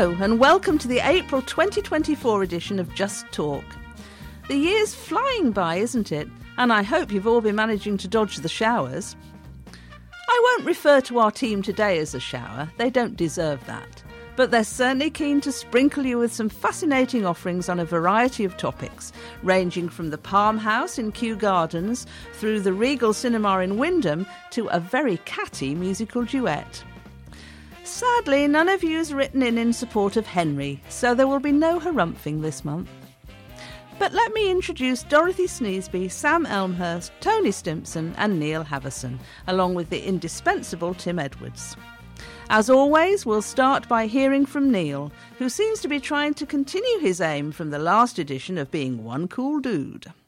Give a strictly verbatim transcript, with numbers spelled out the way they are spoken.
Hello and welcome to the April twenty twenty-four edition of Just Talk. The year's flying by, isn't it? And I hope you've all been managing to dodge the showers. I won't refer to our team today as a shower, they don't deserve that. But they're certainly keen to sprinkle you with some fascinating offerings on a variety of topics, ranging from the Palm House in Kew Gardens through the Regal Cinema in Wyndham to a very catty musical duet. Sadly, none of you has written in in support of Henry, so there will be no harumphing this month. But let me introduce Dorothy Sneesby, Sam Elmhurst, Tony Stimpson and Neil Haverson, along with the indispensable Tim Edwards. As always, we'll start by hearing from Neil, who seems to be trying to continue his aim from the last edition of being one cool dude.